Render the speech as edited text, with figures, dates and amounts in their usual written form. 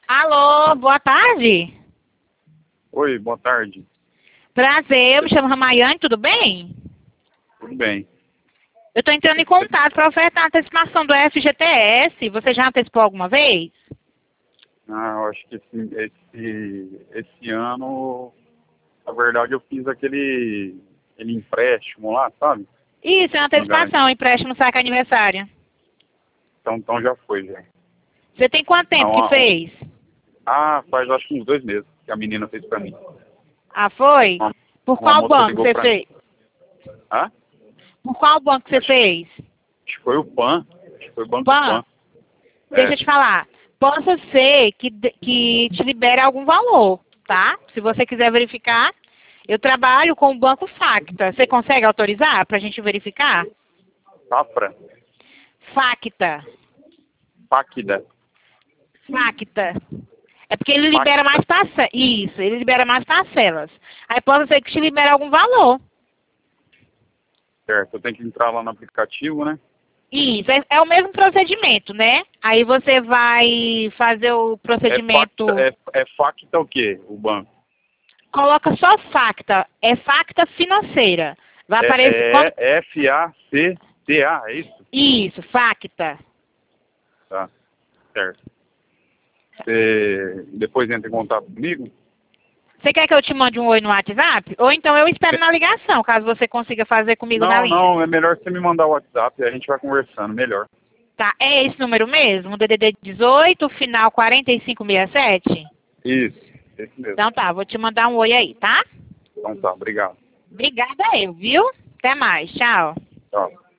Alô, boa tarde. Oi, boa tarde. Prazer, eu me chamo Ramayane, tudo bem? Tudo bem? Eu estou entrando em contato para ofertar a antecipação do FGTS. Você já antecipou alguma vez? Eu acho que esse ano, na verdade, eu fiz aquele empréstimo lá, sabe? Isso, é uma antecipação, empréstimo saque aniversário. Então já foi, já. Você tem quanto tempo que fez? Faz acho que uns 2 meses que a menina fez pra mim. Ah, foi? Por Uma qual moça banco ligou você pra fez? mim. Hã? Por qual banco você fez? Acho que foi o PAN. Acho que foi o Banco PAN? PAN. Deixa eu te falar. Possa ser que te libere algum valor, tá? Se você quiser verificar, eu trabalho com o Banco Facta. Você consegue autorizar para a gente verificar? Safra? Facta. Facda. Facta. É porque ele libera mais parcelas. Isso, ele libera mais parcelas. Aí pode ser que te libere algum valor. Certo, eu tenho que entrar lá no aplicativo, né? Isso, é o mesmo procedimento, né? Aí você vai fazer o procedimento... É Facta o quê? O banco? Coloca só Facta. É Facta Financeira. Vai aparecer... F-A-C-T-A, é isso? Isso, Facta. Tá, certo. Você depois entra em contato comigo? Você quer que eu te mande um oi no WhatsApp? Ou então eu espero na ligação, caso você consiga fazer comigo na linha. Não, é melhor você me mandar o WhatsApp e a gente vai conversando, melhor. Tá, é esse número mesmo? DDD 18, final 4567? Isso, esse mesmo. Então tá, vou te mandar um oi aí, tá? Então tá, obrigado. Obrigada eu, viu? Até mais, tchau. Tchau.